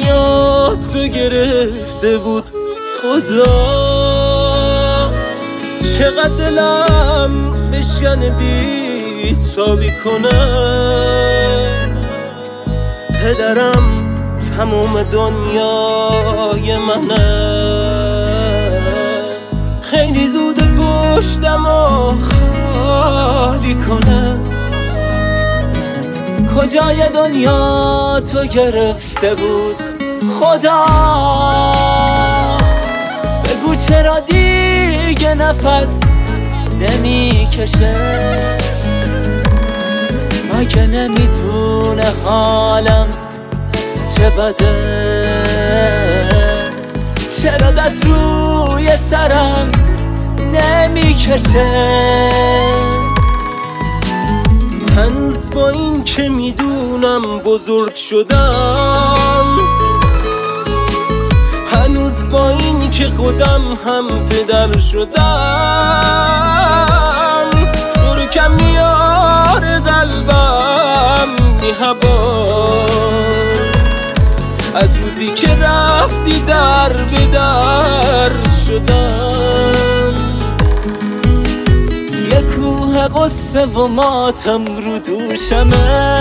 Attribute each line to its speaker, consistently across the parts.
Speaker 1: دنیا تو گرفته بود. خدا چقدر دلم بشکنه بی تابی کنه. پدرم تموم دنیای منه، خیلی زود پشتم و خالی کنه. کجای دنیا تو گرفته بود خدا؟ بگو چرا دیگه نفس نمی کشه؟ مگه نمیدونه حالم چه بده؟ چرا دست روی سرم نمی کشه؟ هنوز با این که میدونم بزرگ شدم، هنوز با این که خودم هم پدر شدم، دور کم میاره قلبم بی هوا. از روزی که رفتی در به در شدم. یه کوه قصه و ماتم رو دوشمه،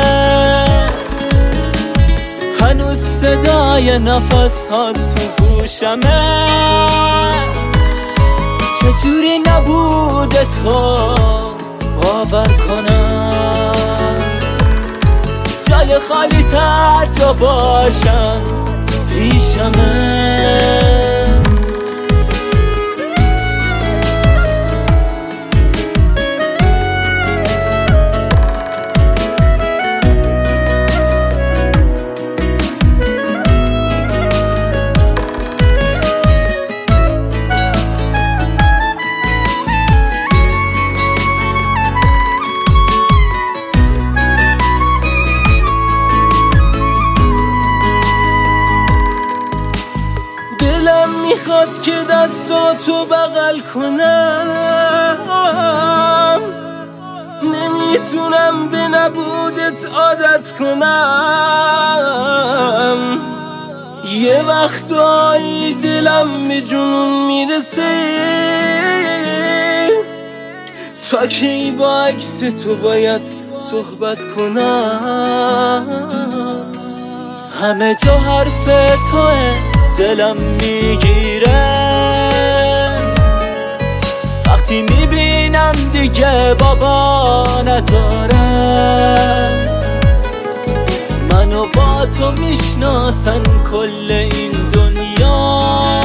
Speaker 1: هنوز صدای نفس ها تو گوشمه. چجوری نبوده تو باور کنم؟ جای خالی تر جا باشم پیشمه. میخواد که دستاتو بغل کنم، نمیتونم به نبودت عادت کنم. یه وقتایی دلم به جنون میرسه، تا کی با عکس تو باید صحبت کنم؟ همه جا حرف توه دلم میگیره، وقتی میبینم دیگه بابا ندارم. منو با تو میشناسن کل این دنیا،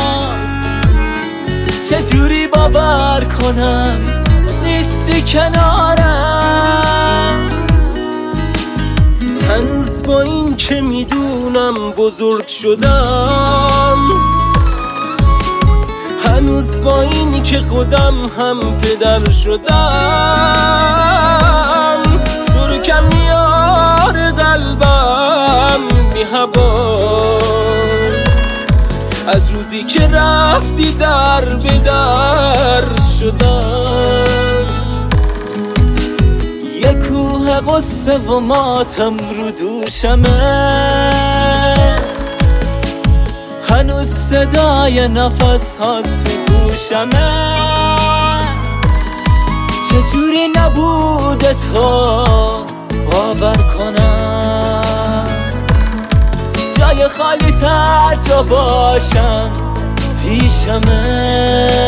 Speaker 1: چجوری باور کنم نیستی کنارم؟ هنوز با این که میدونم بزرگ شدم، هنوز با اینی که خودم هم پدر شدم، دور کم میاره قلبم بی هوا. از روزی که رفتی در به در شدم. یه کوه قصه و ماتم رو دوشمه، هنوز صدای نفس ها تو گوشمه. چجوری نبوده تو باور کنم؟ جای خالی تر جا باشم پیشمه.